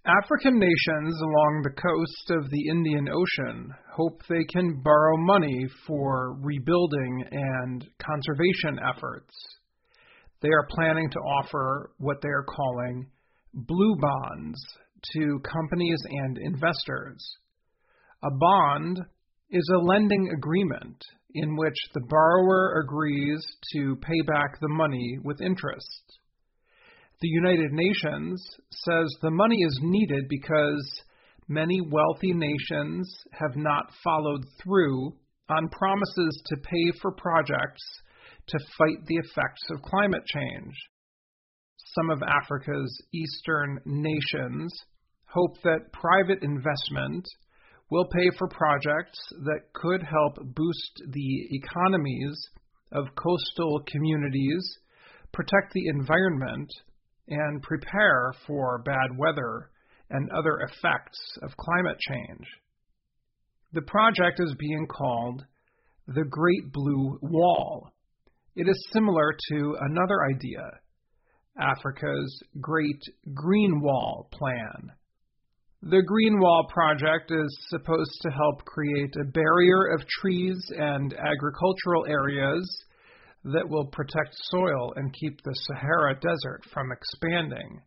African nations along the coast of the Indian Ocean hope they can borrow money for rebuilding and conservation efforts. They are planning to offer what they are calling blue bonds to companies and investors. A bond is a lending agreement in which the borrower agrees to pay back the money with interest. The United Nations says the money is needed because many wealthy nations have not followed through on promises to pay for projects to fight the effects of climate change. Some of Africa's eastern nations hope that private investment will pay for projects that could help boost the economies of coastal communities, protect the environment, and prepare for bad weather and other effects of climate change. The project is being called the Great Blue Wall. It is similar to another idea, Africa's Great Green Wall Plan. The Green Wall project is supposed to help create a barrier of trees and agricultural areas that will protect soil and keep the Sahara Desert from expanding.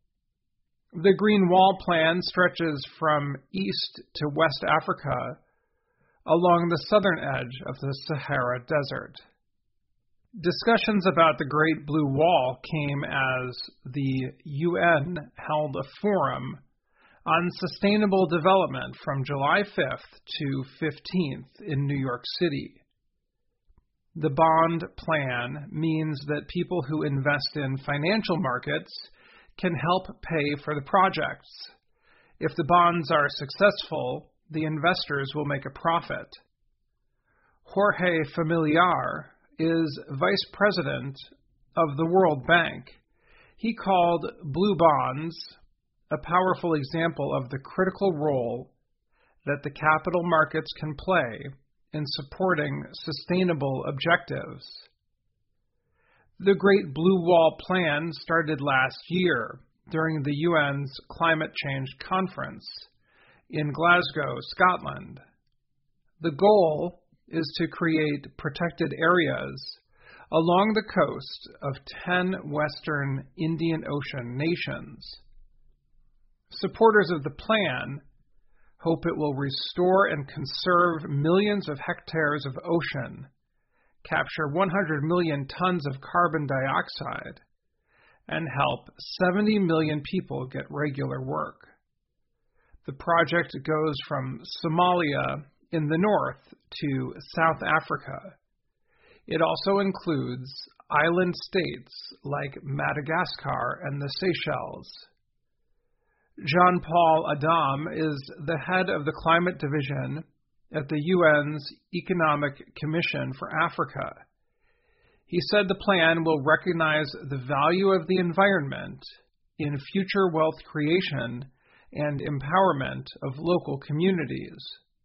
The Green Wall Plan stretches from East to West Africa along the southern edge of the Sahara Desert. Discussions about the Great Blue Wall came as the UN held a forum on sustainable development from July 5th to 15th in New York City. The bond plan means that people who invest in financial markets can help pay for the projects. If the bonds are successful, the investors will make a profit. Jorge Familiar is vice president of the World Bank. He called blue bonds a powerful example of the critical role that the capital markets can play in supporting sustainable objectives. The Great Blue Wall Plan started last year during the UN's Climate Change Conference in Glasgow, Scotland. The goal is to create protected areas along the coast of 10 Western Indian Ocean nations. Supporters of the plan hope it will restore and conserve millions of hectares of ocean, capture 100 million tons of carbon dioxide, and help 70 million people get regular work. The project goes from Somalia in the north to South Africa. It also includes island states like Madagascar and the Seychelles. Jean-Paul Adam is the head of the Climate Division at the UN's Economic Commission for Africa. He said the plan will recognize the value of the environment in future wealth creation and empowerment of local communities.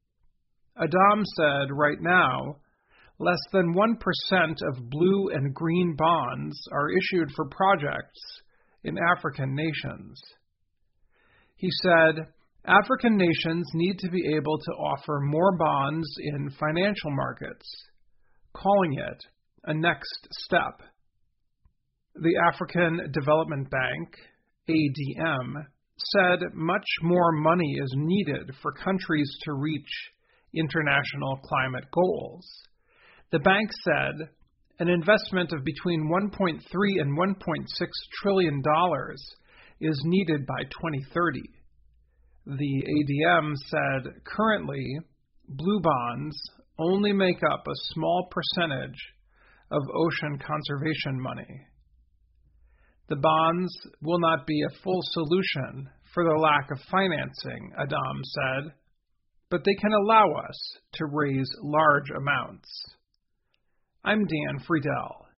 Adam said right now, less than 1% of blue and green bonds are issued for projects in African nations. He said, African nations need to be able to offer more bonds in financial markets, calling it a next step. The African Development Bank, ADM, said much more money is needed for countries to reach international climate goals. The bank said an investment of between $1.3 and $1.6 trillion is needed by 2030. The ADM said currently, blue bonds only make up a small percentage of ocean conservation money. The bonds will not be a full solution for the lack of financing, Adam said, but they can allow us to raise large amounts. I'm Dan Friedel.